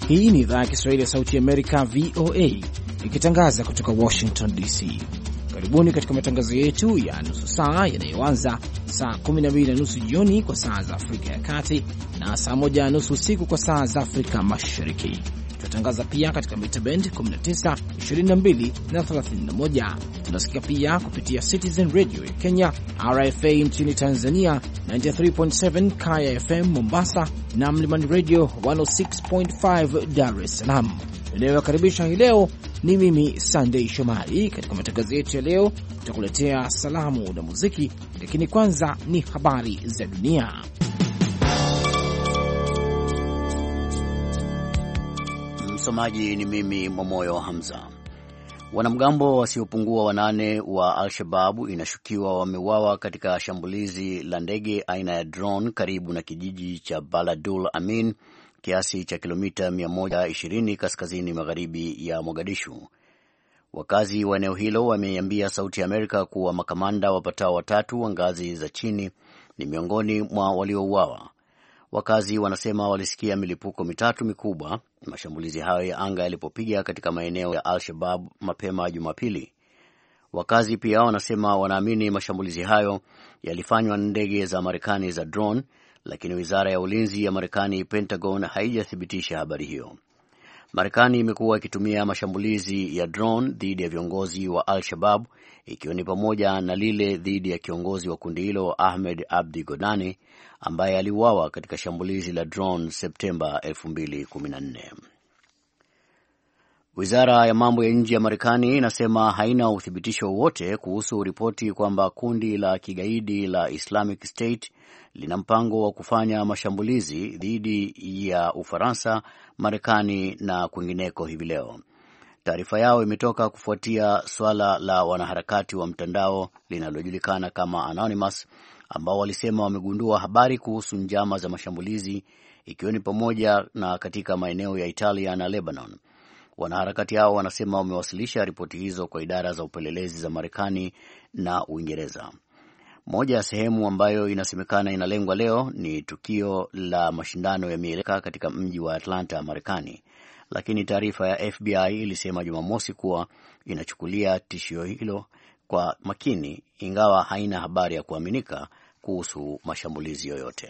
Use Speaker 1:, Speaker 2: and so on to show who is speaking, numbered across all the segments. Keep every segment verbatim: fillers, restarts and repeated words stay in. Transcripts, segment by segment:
Speaker 1: Hii ni idhaa ya Kiswahili ya Sauti ya Amerika, V O A, ikitangaza kutoka Washington D C. Karibuni katika matangazo yetu ya nusu saa yanayoanza saa kumi na mbili na nusu jioni kwa saa za Afrika ya Kati na saa moja na nusu usiku kwa saa za Afrika Mashariki. Tunatangaza pia katika mita band kumi na tisa, ishirini na mbili na thelathini na moja. Tunasikia pia kupitia Citizen Radio ya Kenya, R F A nchini Tanzania, tisini na tatu nukta saba Kaya F M Mombasa na Mlimani Radio mia moja sita nukta tano Dar es Salaam. Ninayowakaribisha hii leo ni mimi Sunday Shomari. Katika matangazo yetu ya leo tutakuletea salamu na muziki, lakini kwanza ni habari za dunia.
Speaker 2: Msomaji ni mimi Momoyo Hamza. Wanamgambo wasiopungua wanane wa Al-Shabaab inashukiwa wameuawa katika shambulizi la ndege aina ya drone karibu na kijiji cha Baladul Amin, kiasi cha kilomita mia moja ishirini kaskazini magharibi ya Mogadishu. Wakazi wa eneo hilo wameiambia Sauti ya Amerika kuwa makamanda wapatao watatu wa ngazi za chini ni miongoni mwa waliouawa. Wakazi wanasema walisikia milipuko mitatu mikubwa mashambulizi hayo ya anga yalipopiga katika maeneo ya Al-Shabaab mapema Jumapili. Wakazi pia wanasema wanaamini mashambulizi hayo yalifanywa na ndege za Marekani za drone, lakini wizara ya ulinzi ya Marekani, Pentagon, haijathibitisha habari hiyo. Marekani imekuwa ikitumia mashambulizi ya drone dhidi ya viongozi wa Al-Shabaab, ikiwa ni pamoja na lile dhidi ya kiongozi wa kundi hilo Ahmed Abdi Godani, ambaye aliuawa katika shambulizi la drone Septemba elfu mbili kumi na nne. Wizara ya mambo ya nje ya Marekani inasema haina uthibitisho wowote kuhusu ripoti kwamba kundi la kigaidi la Islamic State lina mpango wa kufanya mashambulizi dhidi ya Ufaransa, Marekani na kwingineko hivi leo. Taarifa yao imetoka kufuatia swala la wanaharakati wa mtandao linalojulikana kama Anonymous, ambao walisema wamegundua habari kuhusu njama za mashambulizi, ikiwa ni pamoja na katika maeneo ya Italia na Lebanon. Wanaharakati hao wanasema wamewasilisha ripoti hizo kwa idara za upelelezi za Marekani na Uingereza. Moja ya sehemu ambayo inasemekana inalengwa leo ni tukio la mashindano ya mieleka katika mji wa Atlanta, Marekani. Lakini taarifa ya F B I ilisema Jumamosi kuwa inachukulia tishio hilo kwa makini, ingawa haina habari ya kuaminika kuhusu mashambulizi yoyote.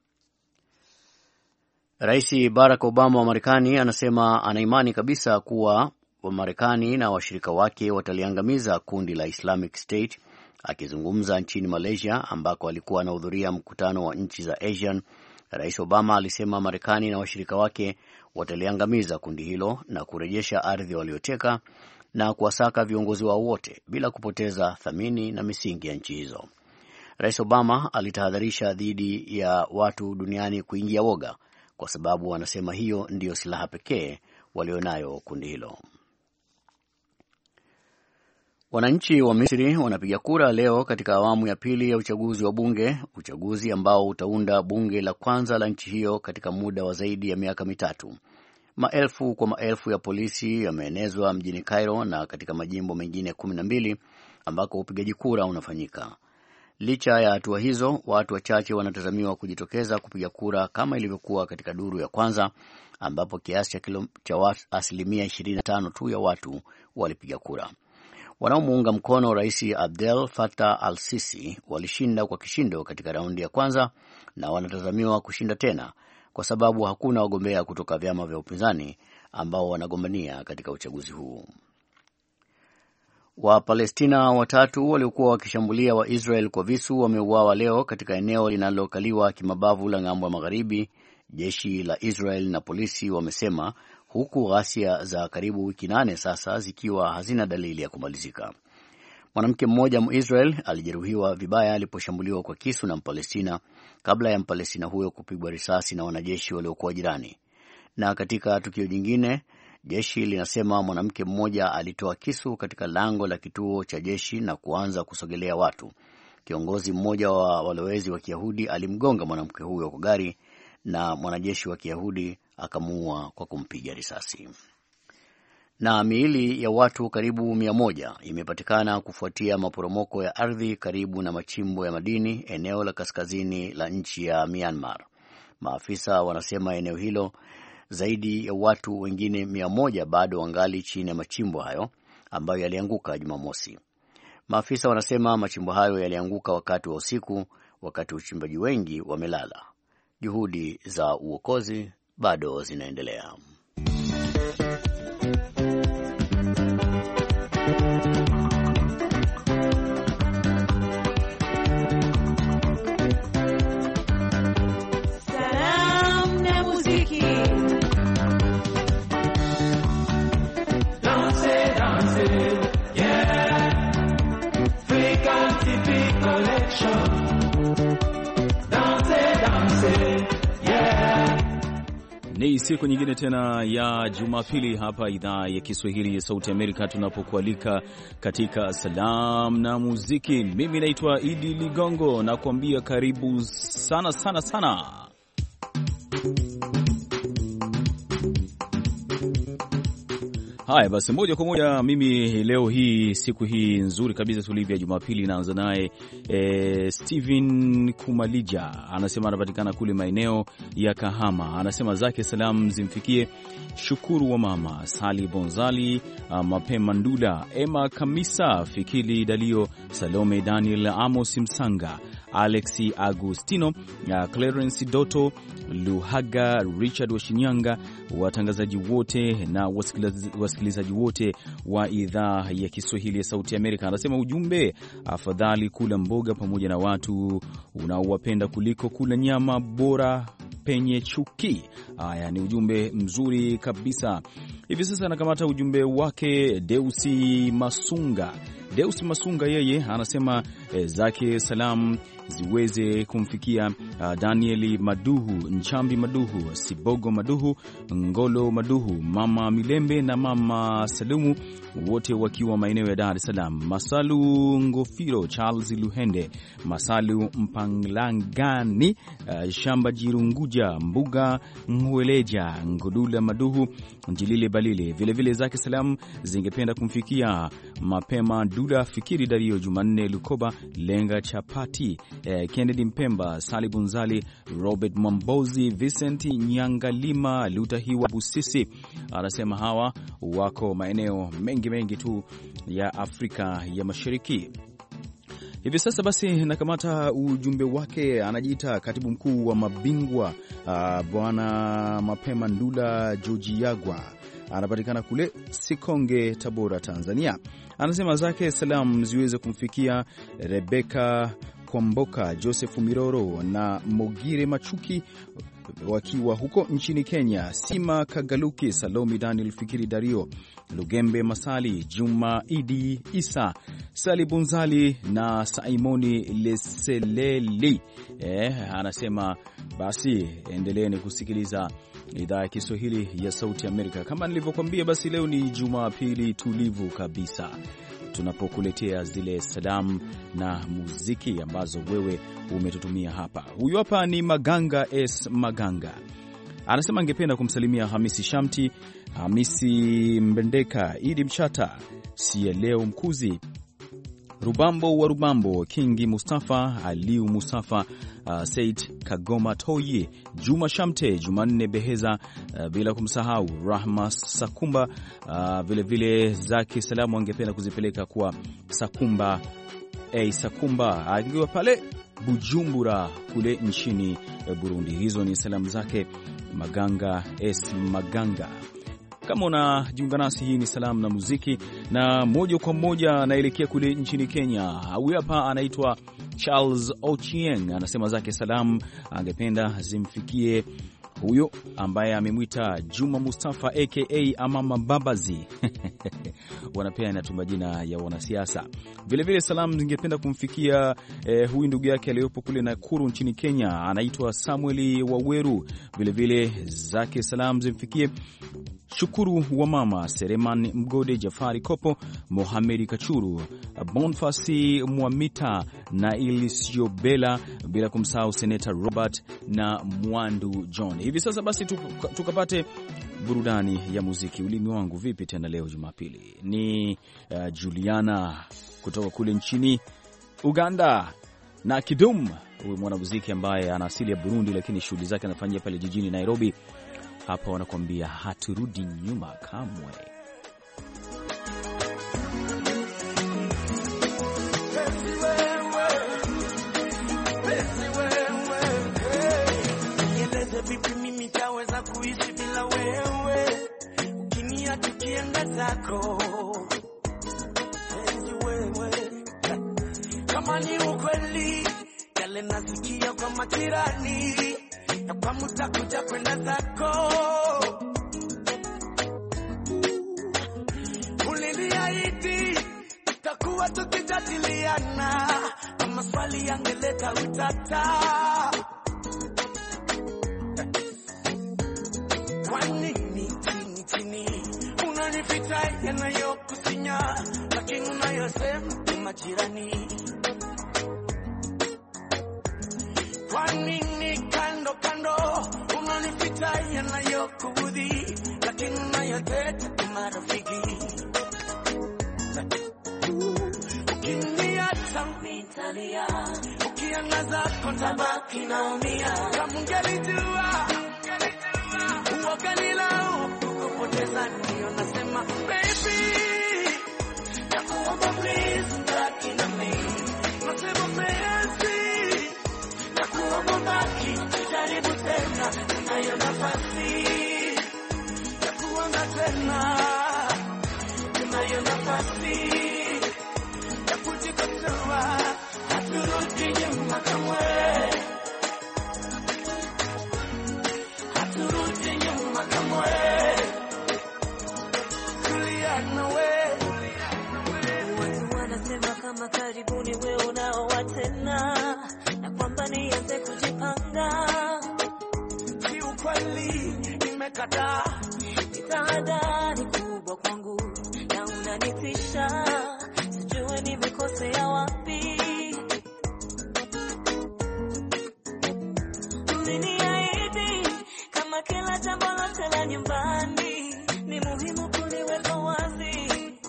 Speaker 2: Rais Barack Obama wa Marekani anasema anaimani kabisa kuwa wa Marekani na washirika wake wataliangamiza kundi la Islamic State. Akizungumza nchini Malaysia ambako alikuwa anahudhuria mkutano wa nchi za ASEAN, Rais Obama alisema Marekani na washirika wake wataliangamiza kundi hilo na kurejesha ardhi walioteka na kuwasaka viongozi wao wote bila kupoteza thamani na misingi ya nchi hizo. Rais Obama alitahadharisha dhidi ya watu duniani kuingia woga, kwa sababu wanasema hiyo ndiyo silaha pekee walionayo kundi hilo. Wananchi wa Misri wanapiga kura leo katika awamu ya pili ya uchaguzi wa bunge, uchaguzi ambao utaunda bunge la kwanza la nchi hiyo katika muda wa zaidi ya miaka mitatu. Maelfu kwa maelfu ya polisi yameenezwa mjini Cairo na katika majimbo mengine kumi na mbili ambako upigaji kura unafanyika. Licha ya hatua hizo, watu wachache wanatazamiwa kujitokeza kupiga kura kama ilivyokuwa katika duru ya kwanza, ambapo kiasi cha asilimia ishirini na tano tu ya watu walipiga kura. Wanaomuunga mkono Rais Abdel Fattah al-Sisi walishinda kwa kishindo katika raundi ya kwanza na wanatazamiwa kushinda tena kwa sababu hakuna wagombea kutoka vyama vya upinzani ambao wanagombania katika uchaguzi huu. Wapalestina watatu waliokuwa wakishambulia wa Israel kwa visu wameuawa leo katika eneo linalokaliwa kimabavu la ng'ambo ya magharibi, jeshi la Israel na polisi wamesema, huku ghasia za karibu wiki nane sasa zikiwa hazina dalili ya kumalizika. Mwanamke mmoja Mwisrael alijeruhiwa vibaya aliposhambuliwa kwa kisu na Mpalestina kabla ya Mpalestina huyo kupigwa risasi na wanajeshi waliokuwa jirani. Na katika tukio jingine, jeshi linasema mwanamke mmoja alitoa kisu katika lango la kituo cha jeshi na kuanza kusogelea watu. Kiongozi mmoja wa walowezi wa Kiyahudi alimgonga mwanamke huyo kwa gari na mwanajeshi wa Kiyahudi akamuua kwa kumpiga risasi. Na miili ya watu karibu mia moja imepatikana kufuatia maporomoko ya ardhi karibu na machimbo ya madini eneo la kaskazini la nchi ya Myanmar. Maafisa wanasema eneo hilo Zaidi ya watu wengine mia moja bado wangali chini ya machimbo hayo ambayo yalianguka Jumamosi. Maafisa wanasema machimbo hayo yalianguka wakati wa usiku, wakati uchimbaji wengi wamelala. Juhudi za uokozi bado zinaendelea.
Speaker 3: Ni siku nyingine tena ya Jumapili hapa idhaa ya Kiswahili ya Sauti Amerika, tunapokualika katika Salam na Muziki. Mimi naitwa Idi Ligongo na kuambia karibu sana sana sana. Haya basi, moja kwa moja mimi leo hii, siku hii nzuri kabisa tulivu ya Jumapili, naanza naye e, Steven Kumalija. Anasema anapatikana kule maeneo ya Kahama. Anasema zake salamu zimfikie Shukuru wa mama Sali Bonzali, Mapema Ndula, Emma Kamisa, Fikili Dalio, Salome Daniel, Amos Msanga, Alexi Agustino, Clarence Doto, Luhaga, Richard Washinyanga, watangazaji wote na wasikilizaji wote wa idhaa ya Kiswahili ya Sauti Amerika. Anasema ujumbe, afadhali kula mboga pamoja na watu unaowapenda kuliko kula nyama, bora penye chuki. Haya ni ujumbe mzuri kabisa. Hivi sasa anakamata ujumbe wake Deusi Masunga. Deusi Masunga yeye anasema e, zake salamu ziweze kumfikia uh, Danieli Maduhu, Nchambi Maduhu, Sibogo Maduhu, Ngolo Maduhu, Mama Milembe na Mama Salumu, wote wakiwa maeneo ya Dar es Salaam. Masalu Ngofiro, Charles Luhende, Masalu Mpanglangani, uh, Shamba Jirunguja, Mbuga Mweleja, Ngodula Maduhu, Njilile Balile. Vile vile zake salamu zingependa kumfikia Mapema Dula, Fikiri Dario, Jumanne Lukoba, Lenga Chapati, eh, Kennedy Mpemba, Sali Bunzali, Robert Mambozi, Vincent Nyangalima, Lutahiwa Busisi. Anasema hawa wako maeneo mengi mengi tu ya Afrika ya Mashariki. Hivi sasa basi nakamata ujumbe wake, anajiita katibu mkuu wa mabingwa uh, Bwana Mapema Ndula Joji Yagwa. Anapatikana kule Sikonge, Tabora, Tanzania. Anasema zake salamu ziweze kumfikia Rebeka Kwamboka, Joseph Miroro na Mogire Machuki wakiwa huko nchini Kenya, Sima Kagaluki, Salomi Daniel, Fikiri Dario, Lugembe Masali, Juma Idi Isa, Sali Bunzali na Saimoni Leseleli. Eh, anasema basi endeleeni kusikiliza idhaa ya Kiswahili ya Sauti Amerika. Kama nilivyokuambia, basi leo ni Jumapili tulivu kabisa, tunapokuletea zile salamu na muziki ambazo wewe umetutumia hapa. Huyu hapa ni Maganga S Maganga. Anasema angependa kumsalimia Hamisi Shamti, Hamisi Mbendeka, Idi Mchata, Sieleo Mkuzi, Rubambo wa Rubambo, Kingi Mustafa, Aliu Mustafa, uh, Said Kagoma Toyi, Juma Shamte, Jumanne Beheza, uh, bila kumsahau Rahma Sakumba. Uh, vile vile zake salamu angependa kuzipeleka kwa Sakumba A Sakumba akiwa pale Bujumbura kule nchini Burundi. Hizo ni salamu zake Maganga S Maganga. Kama unajiunga nasi, hii ni salamu na muziki, na moja kwa moja anaelekea kule nchini Kenya. Huyu hapa anaitwa Charles Ochieng. Anasema zake salamu angependa zimfikie huyo ambaye amemwita Juma Mustafa aka Amama Babazi. Wanapea na majina ya wanasiasa. Vile vile salamu zingependa kumfikia eh, huyu ndugu yake aliyopo kule Nakuru nchini Kenya, anaitwa Samueli Waweru. Vile vile zake salamu zimfikie Shukuru wa mama Sereman Mgode, Jafari Kopo, Mohamedi Kachuru, Bonfasi Mwamita na Ilisiobela, bila kumsahau Seneta Robert na Mwandu John. Hivi sasa basi tukapate burudani ya muziki. Ulimi wangu vipi tena leo Jumapili ni uh, Juliana kutoka kule nchini Uganda na Kidum, huyu mwanamuziki ambaye ana asili ya Burundi lakini shughuli zake anafanyia pale jijini Nairobi. hapa wanakuambia haturudi nyuma kamwe.
Speaker 4: Vipi mimi taweza kuishi bila wewe, ukinia tukienda zako penzi wewe. Kama ni ukweli yale nasikia kwa majirani, na kwa mutakuja kwenda zako, uliniahidi tutakuwa tukijadiliana, kama swali yangeleta utata. Kwa nini chini chini unanipita yanayokusinya, lakini unayosema ni majirani? Kwa nini kando kando unanipita yanayokuudhi, lakini unayoteta ni marafiki? Ukiniacha nitalia, ukiangaza kontabaki naumia. Kama ungelijua uoganilau kukupoteza, ndio nasema baby, nakuomba please baki na mimi. Nasema penzi, nakuomba baki, tujaribu tena, tunayo nafasi ya kuanza tena, tunayo nafasi ya kujikosoa, haturudi nyuma kamwe. Kama karibuni wewe unaoa tena, na kwamba nianze kujipanga. Si ukweli nimekataa, nitaada ni kubwa kwangu na unanitisha, sijue nimekosea wapi. Uliniahidi kama kila jambo lote la nyumbani ni muhimu kuliweka wazi.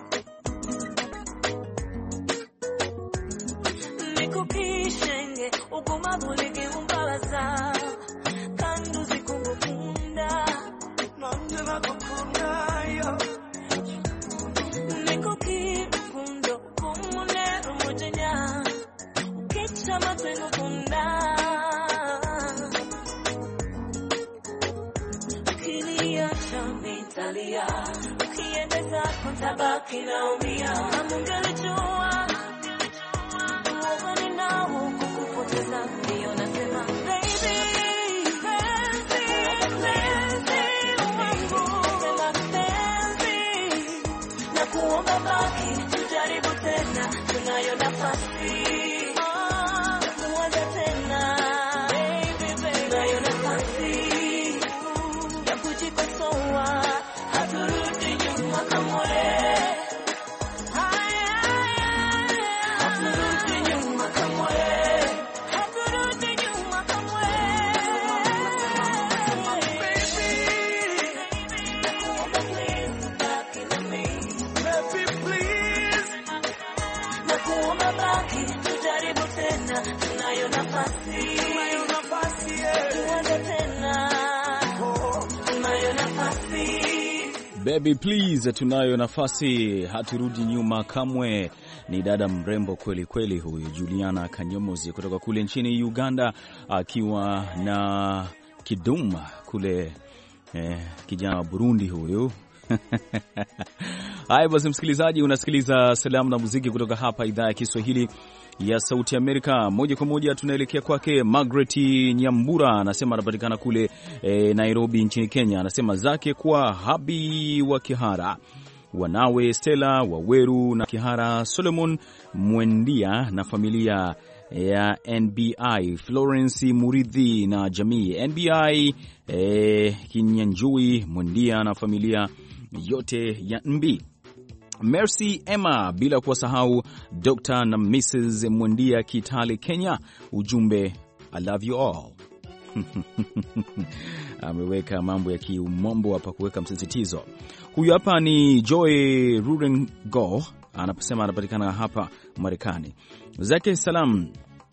Speaker 4: Nikukishenge ugumavu ligiumbaza, kandu zikungukunda nanje nakukunda yo. Nikukikundo kumune umujenya, ukicha matenu kunda. Ukiniacha nitalia, ukiendeza kontabaki naumia. Kama ungelijua ndio nasema baby, penzi, penzi wangu, sema penzi, na kuomba baki, tujaribu tena, tunayo nafasi ya kuanza tena, baby, baby, tunayo nafasi ya kujikosoa, haturudi nyuma kamwe.
Speaker 3: Baby please, tunayo nafasi, haturudi nyuma kamwe. Ni dada mrembo kweli kweli huyu, Juliana Kanyomozi kutoka kule nchini Uganda, akiwa na Kidum kule eh, kijana wa Burundi huyu. Haya basi, msikilizaji, unasikiliza Salamu na Muziki kutoka hapa idhaa ya Kiswahili ya Sauti Amerika. Moja kwa moja tunaelekea kwake Margaret Nyambura, anasema anapatikana kule e, Nairobi nchini Kenya. Anasema zake kwa Habi wa Kihara, wanawe Stella Waweru na Kihara, Solomon Mwendia na familia ya N B I, Florence Muridhi na jamii N B I, e, Kinyanjui Mwendia na familia yote ya N B. Mercy Emma, bila kuwasahau Doctor na Missus Mwendia Kitale Kenya. Ujumbe, I love you all. Ameweka mambo ya kiumombo hapa kuweka msisitizo. Huyu hapa ni Joy Rurengo, anasema anapatikana hapa Marekani. Zake salam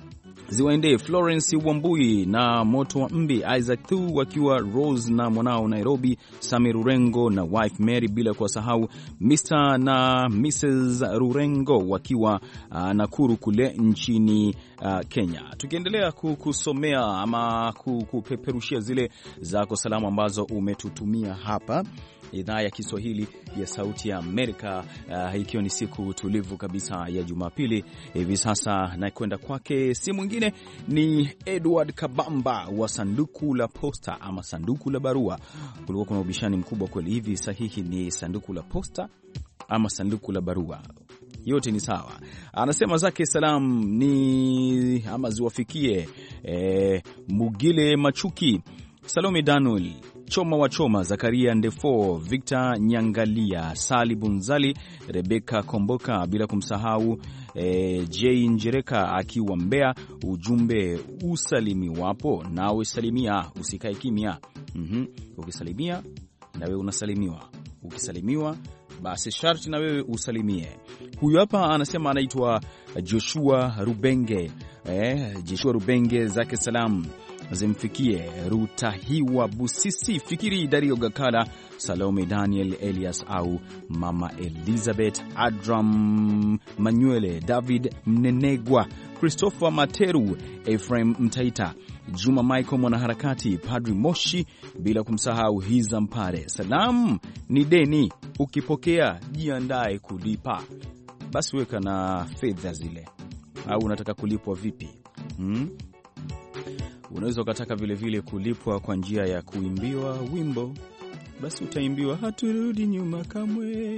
Speaker 3: ziwaendee Florence Wambui na Moto wa Mbi, Isaac Thu wakiwa Rose na mwanao Nairobi, Sami Rurengo na wife Mary, bila kuwasahau Mister na Missus Rurengo wakiwa uh, Nakuru kule nchini uh, Kenya. Tukiendelea kukusomea ama kupeperushia zile zako salamu ambazo umetutumia hapa idhaa ya Kiswahili ya Sauti ya Amerika, uh, ikiwa ni siku tulivu kabisa ya Jumapili hivi sasa, na kwenda kwake si mwingine ni Edward Kabamba wa sanduku la posta ama sanduku la barua. Kulikuwa kuna ubishani mkubwa kweli, hivi sahihi ni sanduku la posta ama sanduku la barua? Yote ni sawa. Anasema zake salam ni ama ziwafikie eh, Mugile Machuki, Salome Daniel, Choma wa Choma, Zakaria Ndefo, Victor Nyangalia, Sali Bunzali, Rebeka Komboka, bila kumsahau e, J Njereka akiwa Mbeya. Ujumbe, usalimi wapo nawe salimia, usikae kimya. Mhm, ukisalimia na wewe unasalimiwa, ukisalimiwa basi sharti na wewe usalimie. Huyu hapa anasema anaitwa Joshua Rubenge. Eh, Joshua Rubenge zake salam zimfikie Rutahiwa Busisi, Fikiri Dario Gakala, Salome Daniel, Elias au Mama Elizabeth, Adram Manuele, David Mnenegwa, Christopher Materu, Ephraim Mtaita, Juma Michael mwanaharakati, Padri Moshi, bila kumsahau Hiza Mpare. Salam ni deni, ukipokea jiandae kulipa. Basi weka na fedha zile. Au unataka kulipwa vipi? Hmm? Unaweza ukataka vile vile kulipwa kwa njia ya kuimbiwa wimbo, basi utaimbiwa haturudi nyuma kamwe.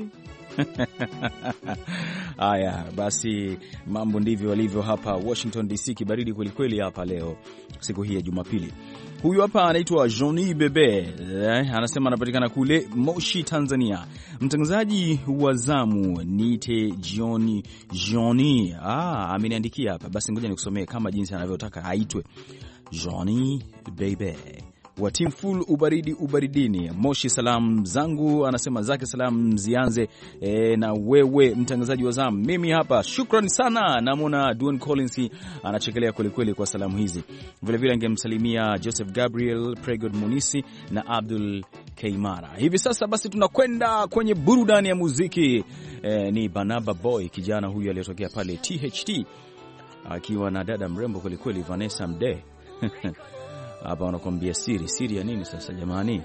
Speaker 3: Haya, basi mambo ndivyo walivyo hapa Washington D C. Kibaridi kweli kweli hapa leo siku hii ya Jumapili. Huyu hapa anaitwa Johnny Bebe, eh, anasema anapatikana kule Moshi, Tanzania. Mtangazaji wa zamu niite Johnny Johnny. Ah, ameniandikia hapa. Basi ngoja nikusomee kama jinsi anavyotaka aitwe. Johnny Bebe wa Team Full ubaridi ubaridini Moshi. Salamu zangu anasema zake salamu zianze e, na wewe mtangazaji wa zamu. Mimi hapa shukrani sana. Namona Duane Collins anachekelea kweli kweli kwa salamu hizi. Vile vile angemsalimia Joseph Gabriel, Pregod Munisi na Abdul Keimara. Hivi sasa basi tunakwenda kwenye burudani ya muziki. E, ni Banaba Boy, kijana huyu aliyotokea pale T H T akiwa na dada mrembo kweli kweli Vanessa Mdee. Hapa wanakuambia siri. Siri ya nini sasa jamani?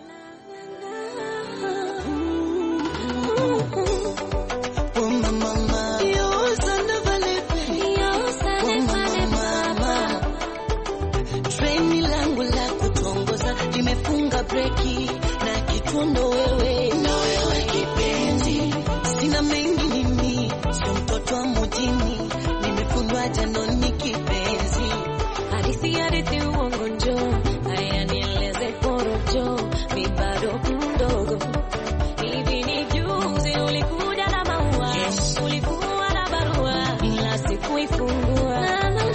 Speaker 5: Treni langu la kutongoza limefunga breki na kitundo wewe na wewe kipenzi. Sina mengi mimi, sio mtoto wa mjini, nimefundwa janoni kipenzi. Hadithi hadithi uongo njoo, haya nieleze porojo, mi bado mdogo. Hivi ni juzi ulikuja na maua, yes. Ulikuwa na barua, ila sikuifungua.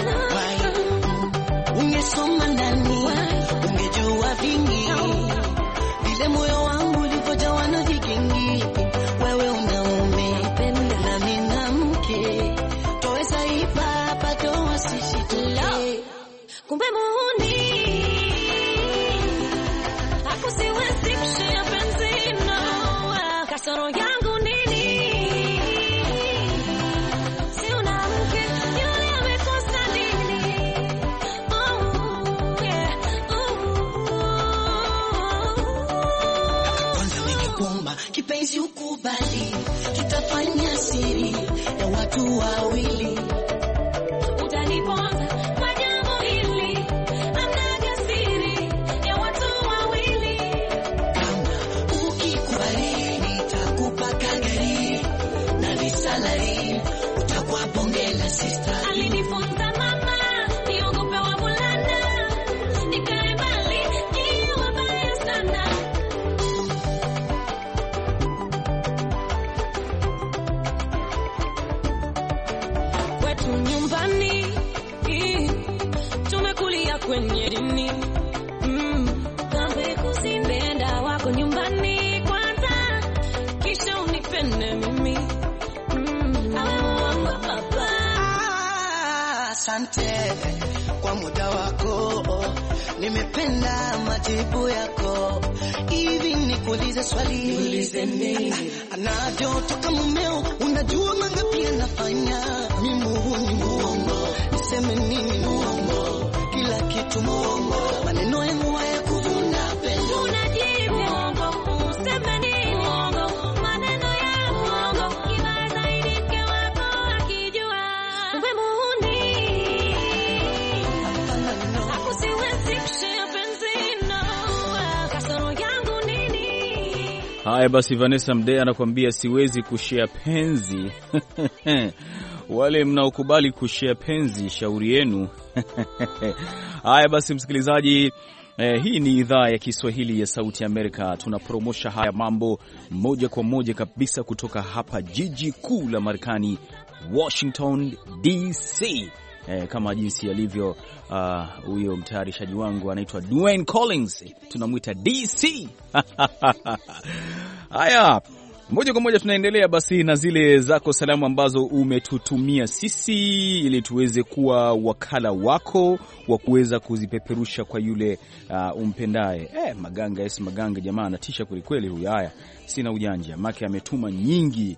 Speaker 5: Ungesoma ndani, ungejua vingi, vile moyo wangu ulipojawa na vikingi. Wewe unaume, na mimi na mke, toesa ipa hapa toa sishitule. Kumbe muhuni hakusiwezi kushia penzi no. Kasoro yangu nini? Si una mke, yule amekosa nini? Oh, yeah, oh. Kwanza nikikuomba kipenzi ukubali, tutafanya siri ya watu wawili. Utaniponza kwa jambo hili, amnaga siri ya watu wawili. Kama ukikubali nitakupa kagari na lisalari, utakuwa bonge la sister. Alinifunza mama, niogope wavulana, nikae mbali, ni wabaya sana. Kwetu nyumbani tumekulia kwenye dini, mm. Kambe kuzindenda wako nyumbani kwanza, kisha unipende mimi, mm. Awe wangu baba. asante kwa muda wako, nimependa majibu yako. Hivi nikuulize swali, niulize nini? Anavyotoka mumeo, unajua mangapi anafanya? Ni muongo, muongo, niseme nini? Muongo, kila kitu muongo, maneno yangu hayakuvuna penzi. Unajibu muongo, useme nini? Muongo, maneno yangu muongo, kila zaidi ke wako akijua wewe muhuni. Akusiwezi kushare penzi no, kasoro yangu nini?
Speaker 3: Haya basi, Vanessa Mdee anakuambia siwezi kushare penzi. Wale mnaokubali kushare penzi, shauri yenu. Haya basi msikilizaji, eh, hii ni idhaa ya Kiswahili ya Sauti Amerika. Tunapromosha haya mambo moja kwa moja kabisa kutoka hapa jiji kuu la Marekani, Washington D C. Eh, kama jinsi alivyo huyo uh, mtayarishaji wangu anaitwa Dwayne Collins, tunamuita D C. Haya, moja kwa moja tunaendelea basi na zile zako salamu ambazo umetutumia sisi ili tuweze kuwa wakala wako wa kuweza kuzipeperusha kwa yule uh, umpendaye. Eh, Maganga yes Maganga, jamaa anatisha kweli kweli huyu. Haya, sina ujanja, make ametuma nyingi.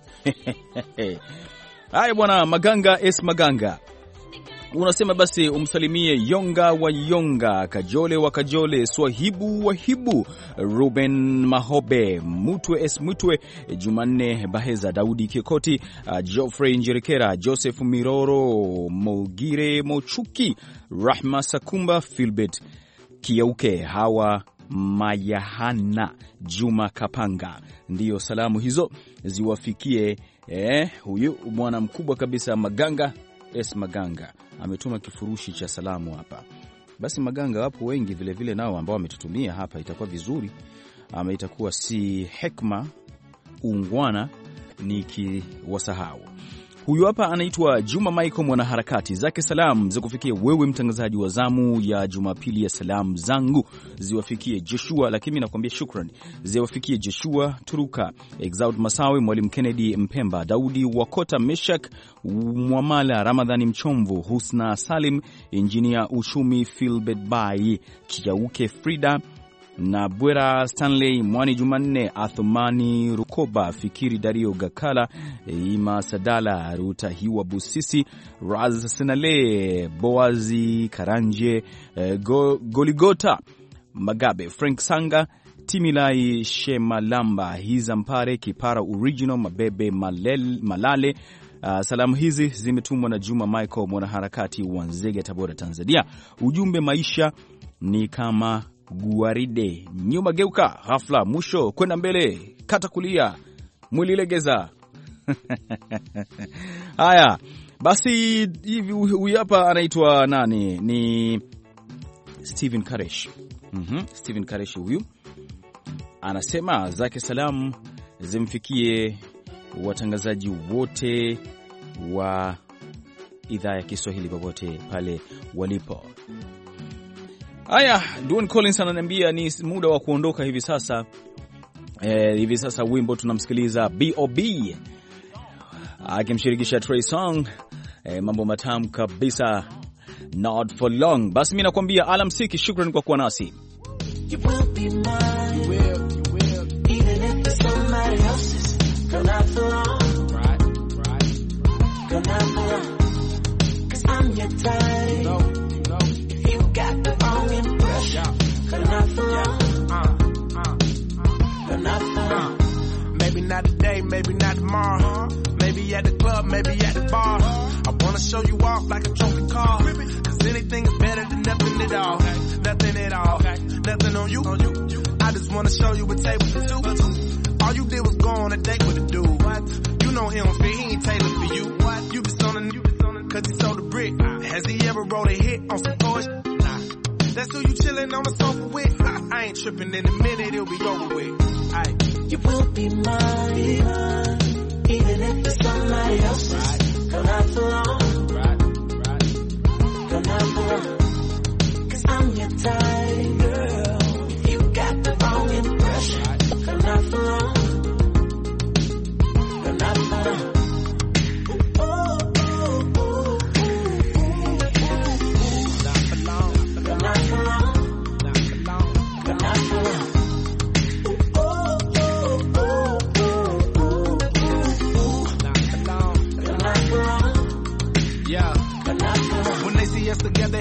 Speaker 3: Haya bwana Maganga yes Maganga, unasema basi umsalimie Yonga wa Yonga, Kajole wa Kajole, Swahibu wa Hibu, Ruben Mahobe, Mutwe es Mutwe, Jumanne Baheza, Daudi Kikoti, uh, Geoffrey Njerekera, Joseph Miroro, Mogire Mochuki, Rahma Sakumba, Philbert Kiauke, Hawa Mayahana, Juma Kapanga. Ndiyo salamu hizo ziwafikie eh, huyu mwana mkubwa kabisa Maganga es Maganga. Ametuma kifurushi cha salamu hapa. Basi Maganga wapo wengi vile vile nao ambao wametutumia hapa, itakuwa vizuri ama itakuwa si hekma ungwana nikiwasahau. Huyu hapa anaitwa Juma Michael, mwanaharakati, zake salamu za kufikia wewe mtangazaji wa zamu ya Jumapili ya salamu zangu ziwafikie Joshua, lakini nakwambia shukrani ziwafikie Joshua Turuka, Exaud Masawe, Mwalimu Kennedy Mpemba, Daudi Wakota, Meshak Mwamala, Ramadhani Mchomvu, Husna Salim, Engineer Ushumi, Philbert Bai, Kiauke Frida na Bwera Stanley, Mwani Jumanne, Athumani Rukoba, Fikiri Dario Gakala, Ima Sadala, Ruta Hiwa Busisi, Raz Senale, Boazi Karanje, Go, Goligota Magabe, Frank Sanga, Timilai Shemalamba, Hizampare Kipara Original, Mabebe Malel, Malale. Uh, salamu hizi zimetumwa na Juma Michael, mwanaharakati wa Nzega, Tabora, Tanzania. Ujumbe, maisha ni kama guaride, nyuma geuka, ghafla mwisho kwenda mbele, kata kulia, mwili legeza. Haya, basi hivi huyu hapa anaitwa nani? Ni Steven Karesh. Mhm, Steven Karesh huyu. Anasema zake salamu zimfikie watangazaji wote wa idhaa ya Kiswahili popote pale walipo. Haya, Dwayne Collins ananiambia ni muda wa kuondoka hivi sasa. Eh, hivi sasa wimbo tunamsikiliza B O B akimshirikisha Trey Songz. Eh, mambo matamu kabisa, not for long. Basi mimi nakwambia alamsiki, shukrani kwa kuwa nasi.
Speaker 4: You will be mine, you will, you will. Even if it's somebody else's, girl, not for long. Right, right. Girl, not for long. Cause I'm your type. You know, you know. If you got the wrong impression, yeah. Girl, not for long. Uh, uh, uh. Girl, not for long. Uh, maybe not today, maybe not tomorrow. Maybe at the club, maybe at the bar. I wanna show you off like a trophy car. Cause anything is better than nothing at all. Nothing at all. Nothing on you. I just wanna show you what table to do. All you did was go on a date with a dude. You know he don't fit, he ain't tailored for you. You just on a, cause he sold a brick. Has he ever wrote a hit on some poetry? Nah. That's who you chillin' on the sofa with. I ain't trippin', in a minute it'll be over with. Aye. You will be mine. Even if it's somebody else's, girl, not for long. Right, right. Girl, not for long. Cause I'm your type, girl. If you got the wrong impression, girl, not for long. Girl, not for long. Oh, oh, oh, oh, oh.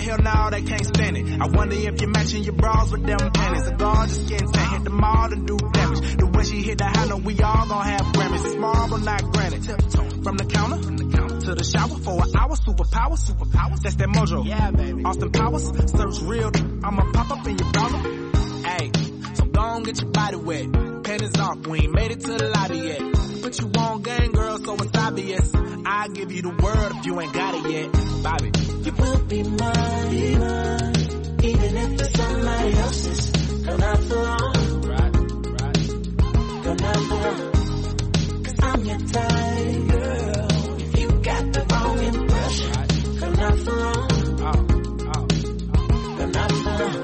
Speaker 6: hell no, they can't stand it. I wonder if you're matching your bras with them panties. A gorgeous skin tan, hit the mall and do damage. The way she hit the handle, we all gon' have Grammys. It's marble, not granite. From the counter, from the counter to the shower for an hour. Superpower, superpowers. That's that mojo. Yeah, baby. Austin Powers, search real. I'ma pop up in your browser. Hey, so gon' get your body wet. Panties off, we ain't made it to the lobby yet. But you want gang, girl, so it's obvious. I'll give you the word if you ain't got it yet. Bobby.
Speaker 5: You will be mine, be mine, even if it's somebody else's. Girl, not for long.
Speaker 6: Right, right.
Speaker 5: Girl, not for long. Cause I'm your type, girl. If you got the wrong impression, right. Girl, not for long.
Speaker 6: Oh, oh, oh.
Speaker 5: Girl, not for long.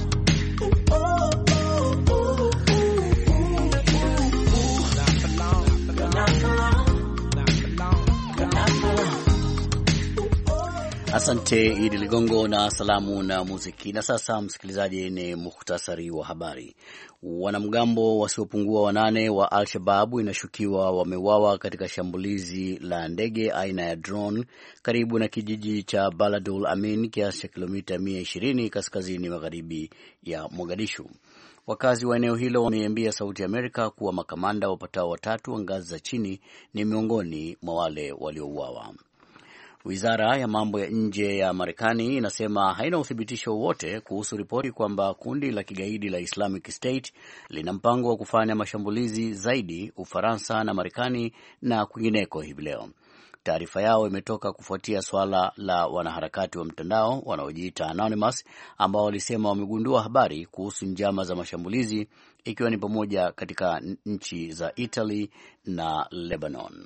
Speaker 2: Asante Idi Ligongo na salamu na muziki. Na sasa msikilizaji, ni muhtasari wa habari. Wanamgambo wasiopungua wanane wa Al-Shabaab inashukiwa wameuawa katika shambulizi la ndege aina ya drone karibu na kijiji cha Baladul Amin, kiasi cha kilomita mia na ishirini kaskazini magharibi ya Mogadishu. Wakazi wa eneo hilo wameambia Sauti ya Amerika kuwa makamanda wapatao watatu wa ngazi za chini ni miongoni mwa wale waliouawa. Wizara ya mambo ya nje ya Marekani inasema haina uthibitisho wowote kuhusu ripoti kwamba kundi la kigaidi la Islamic State lina mpango wa kufanya mashambulizi zaidi Ufaransa na Marekani na kwingineko hivi leo. Taarifa yao imetoka kufuatia swala la wanaharakati wa mtandao wanaojiita Anonymous ambao walisema wamegundua habari kuhusu njama za mashambulizi, ikiwa ni pamoja katika nchi za Italy na Lebanon.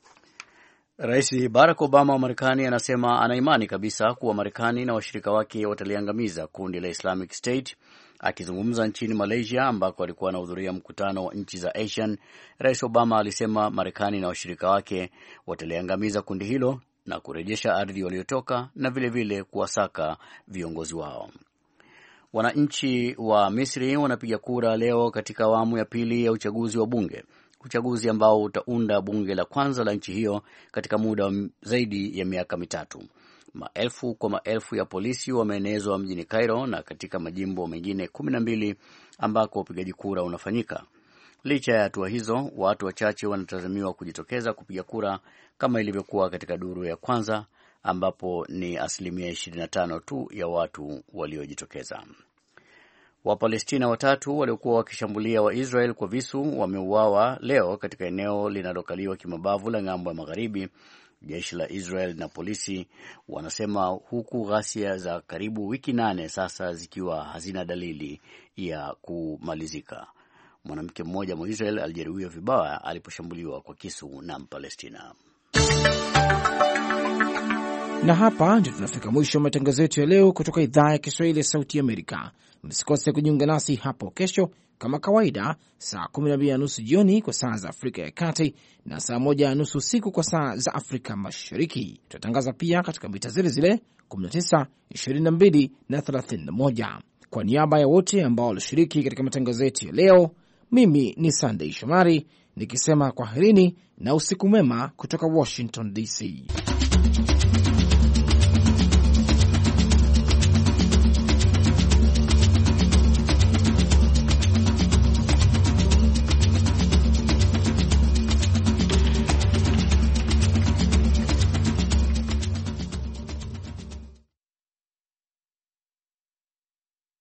Speaker 2: Rais Barack Obama wa Marekani anasema ana imani kabisa kuwa Marekani na washirika wake wataliangamiza kundi la Islamic State. Akizungumza nchini Malaysia ambako alikuwa anahudhuria mkutano wa nchi za ASEAN, Rais Obama alisema Marekani na washirika wake wataliangamiza kundi hilo na kurejesha ardhi waliotoka na vilevile kuwasaka viongozi wao. Wananchi wa Misri wanapiga kura leo katika awamu ya pili ya uchaguzi wa bunge. Uchaguzi ambao utaunda bunge la kwanza la nchi hiyo katika muda zaidi ya miaka mitatu. Maelfu kwa maelfu ya polisi wameenezwa mjini Cairo na katika majimbo mengine kumi na mbili ambako upigaji kura unafanyika. Licha ya hatua hizo, watu wachache wanatazamiwa kujitokeza kupiga kura kama ilivyokuwa katika duru ya kwanza ambapo ni asilimia ishirini na tano tu ya watu waliojitokeza. Wapalestina watatu waliokuwa wakishambulia wa Israel kwa visu wameuawa leo katika eneo linalokaliwa kimabavu la ng'ambo ya magharibi, jeshi la Israel na polisi wanasema, huku ghasia za karibu wiki nane sasa zikiwa hazina dalili ya kumalizika. Mwanamke mmoja wa Israel alijeruhiwa vibaya aliposhambuliwa kwa kisu na Mpalestina.
Speaker 1: Na hapa ndio tunafika mwisho wa matangazo yetu ya leo kutoka idhaa ya Kiswahili ya Sauti Amerika. Msikose kujiunga nasi hapo kesho kama kawaida, saa kumi na mbili na nusu jioni kwa saa za Afrika ya Kati na saa moja na nusu usiku kwa saa za Afrika Mashariki. Tutatangaza pia katika mita zile zile kumi na tisa, ishirini na mbili na thelathini na moja. Kwa niaba ya wote ambao walishiriki katika matangazo yetu ya leo, mimi ni Sunday Shomari nikisema kwaherini na usiku mwema kutoka Washington D C.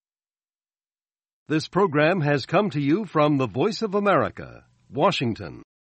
Speaker 7: This program has come to you from the Voice of America, Washington.